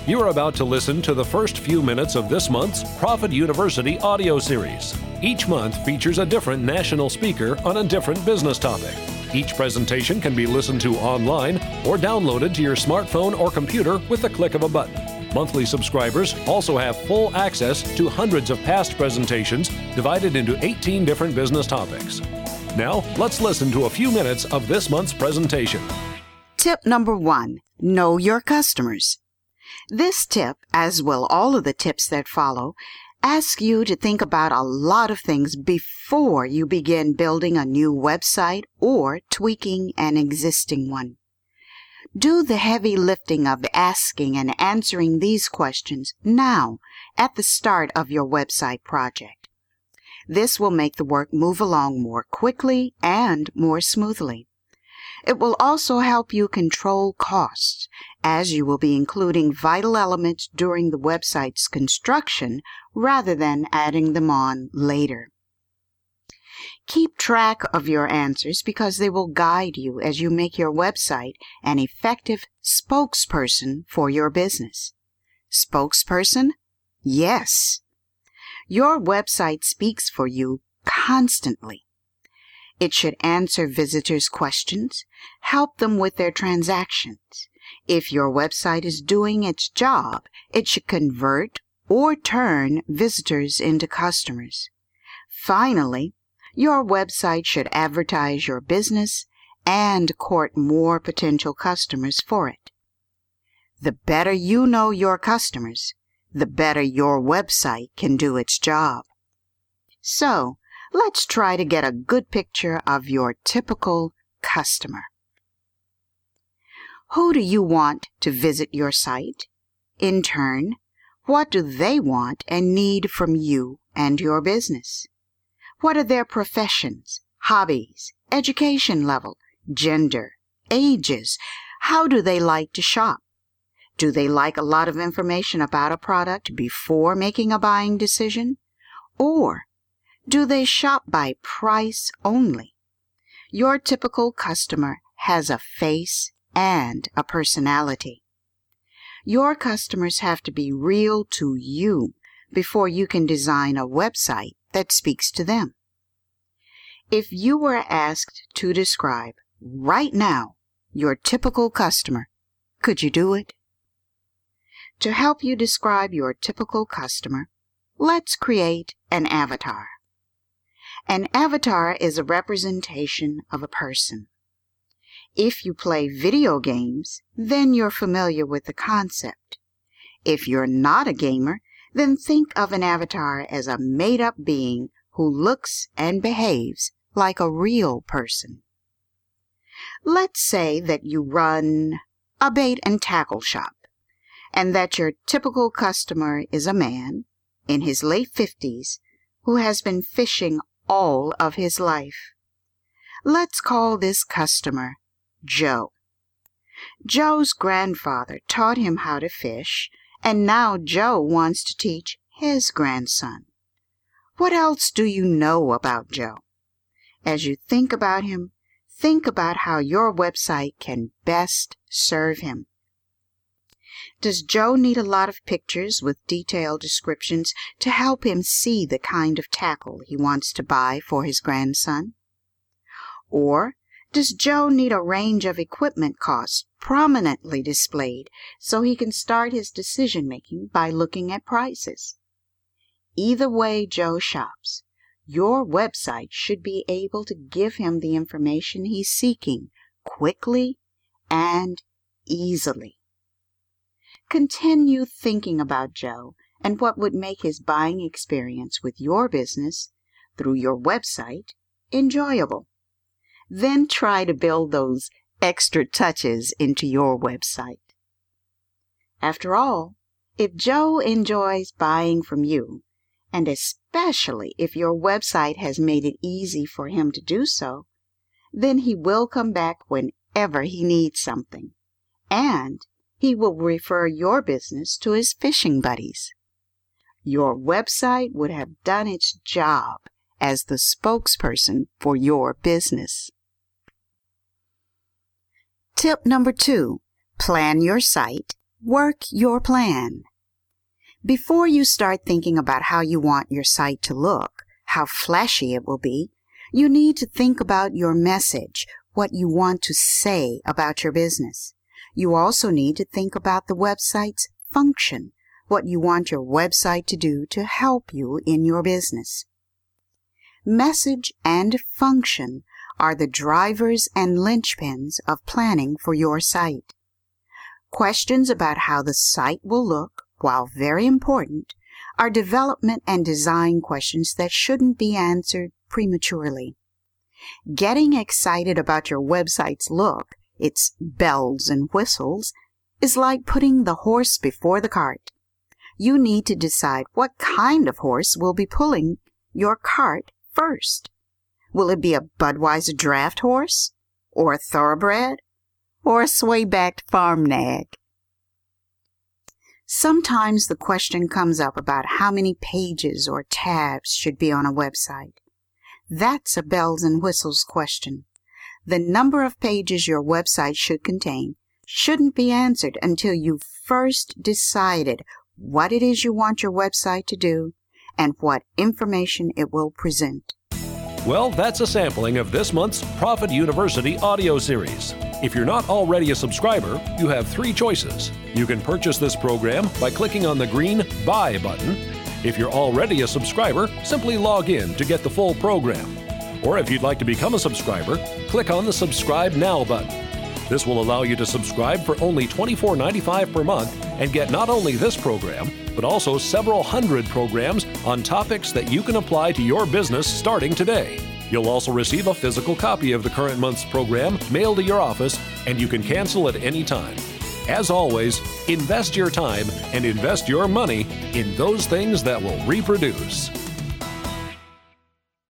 You're about to listen to the first few minutes of this month's Profit University audio series. Each month features a different national speaker on a different business topic. Each presentation can be listened to online or downloaded to your smartphone or computer with the click of a button. Monthly subscribers also have full access to hundreds of past presentations divided into 18 different business topics. Now, let's listen to a few minutes of this month's presentation. Tip number 1, know your customers. This tip, as will all of the tips that follow, asks you to think about a lot of things before you begin building a new website or tweaking an existing one. Do the heavy lifting of asking and answering these questions now at the start of your website project. This will make the work move along more quickly and more smoothly. It will also help you control costs, as you will be including vital elements during the website's construction rather than adding them on later. Keep track of your answers because they will guide you as you make your website an effective spokesperson for your business. Spokesperson? Yes. Your website speaks for you constantly. It should answer visitors' questions, help them with their transactions. If your website is doing its job, it should convert or turn visitors into customers. Finally, your website should advertise your business and court more potential customers for it. The better you know your customers, the better your website can do its job. So, let's try to get a good picture of your typical customer. Who do you want to visit your site? In turn, what do they want and need from you and your business? What are their professions, hobbies, education level, gender, ages? How do they like to shop? Do they like a lot of information about a product before making a buying decision? Or do they shop by price only? Your typical customer has a face and a personality. Your customers have to be real to you before you can design a website that speaks to them. If you were asked to describe right now your typical customer, could you do it? To help you describe your typical customer, let's create an avatar. An avatar is a representation of a person. If you play video games, then you're familiar with the concept. If you're not a gamer, then think of an avatar as a made-up being who looks and behaves like a real person. Let's say that you run a bait and tackle shop, and that your typical customer is a man in his late 50s who has been fishing all of his life. Let's call this customer Joe. Joe's grandfather taught him how to fish, and now Joe wants to teach his grandson. What else do you know about Joe? As you think about him, think about how your website can best serve him. Does Joe need a lot of pictures with detailed descriptions to help him see the kind of tackle he wants to buy for his grandson? Or does Joe need a range of equipment costs prominently displayed so he can start his decision-making by looking at prices? Either way Joe shops, your website should be able to give him the information he's seeking quickly and easily. Continue thinking about Joe and what would make his buying experience with your business through your website enjoyable. Then try to build those extra touches into your website. After all, if Joe enjoys buying from you, and especially if your website has made it easy for him to do so, then he will come back whenever he needs something, and he will refer your business to his fishing buddies. Your website would have done its job as the spokesperson for your business. Tip number 2, plan your site Work your plan. Before you start thinking about how you want your site to look, how flashy it will be, you need to think about your message, what you want to say about your business. You also need to think about the website's function, what you want your website to do to help you in your business. Message and function are the drivers and linchpins of planning for your site. Questions about how the site will look, while very important, are development and design questions that shouldn't be answered prematurely. Getting excited about your website's look, its bells and whistles, is like putting the horse before the cart. You need to decide what kind of horse will be pulling your cart first. Will it be a Budweiser draft horse, or a thoroughbred, or a sway-backed farm nag? Sometimes the question comes up about how many pages or tabs should be on a website. That's a bells and whistles question. The number of pages your website should contain shouldn't be answered until you've first decided what it is you want your website to do and what information it will present. Well, that's a sampling of this month's Profit University audio series. If you're not already a subscriber, you have 3 choices. You can purchase this program by clicking on the green Buy button. If you're already a subscriber, simply log in to get the full program. Or if you'd like to become a subscriber, click on the Subscribe Now button. This will allow you to subscribe for only $24.95 per month and get not only this program, but also several hundred programs on topics that you can apply to your business starting today. You'll also receive a physical copy of the current month's program mailed to your office, and you can cancel at any time. As always, invest your time and invest your money in those things that will reproduce.